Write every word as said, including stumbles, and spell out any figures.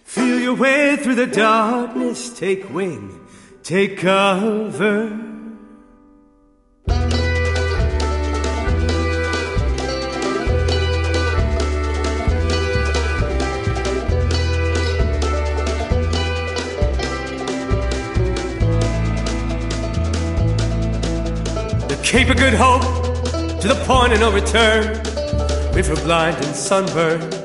Feel your way through the darkness, take wing, take cover. The Cape of Good Hope, to the point of no return, river blind and sunburned,